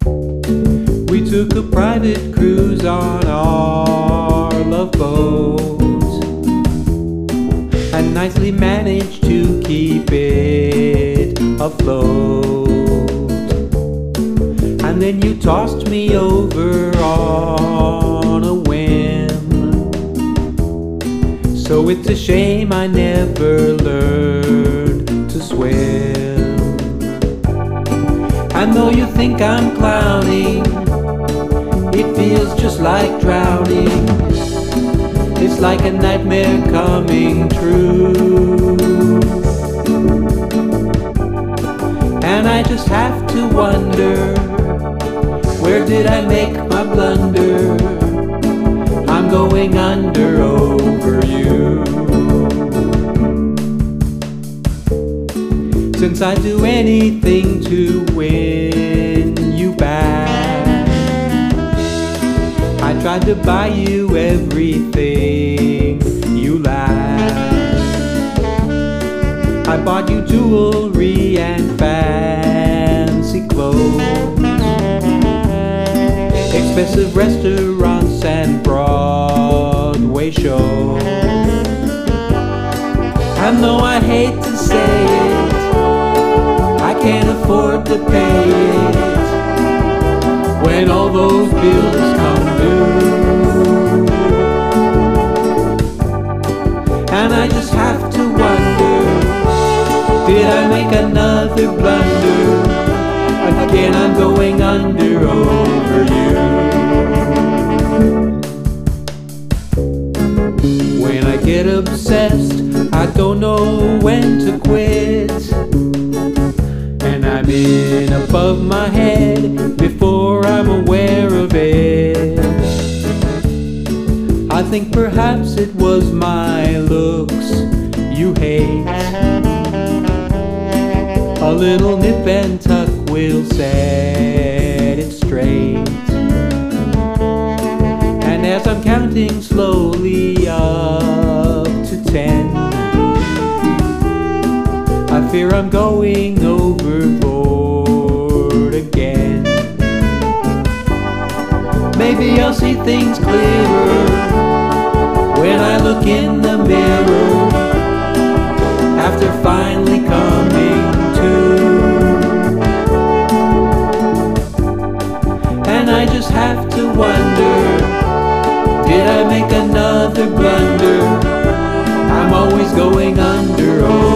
We took a private cruise on our love boat and nicely managed to keep it afloat. And then you tossed me over on a whim. So it's a shame I never learned to swim. And though you think I'm clowning, it feels just like drowning. It's like a nightmare coming true. And I just have to wonder, where did I make my blunder? I'm going under over you. Since I'd do anything to win you back, I tried to buy you everything you lack. I bought you jewelry and fancy clothes, expensive restaurants and Broadway shows. And though I hate to say it, I can't afford to pay it when all those bills come due. And I just have to wonder, did I make another blunder? Again I'm going under over you. When I get obsessed, I don't know when to quit. And I'm in above my head before I'm aware of it. I think perhaps it was my looks you hate. A little nip and tuck will set it straight. And as I'm counting slowly up to 10, I fear I'm going overboard again. Maybe I'll see things clearer when I look in the mirror after finally coming to. And I just have to wonder, did I make another blunder? I'm always going under.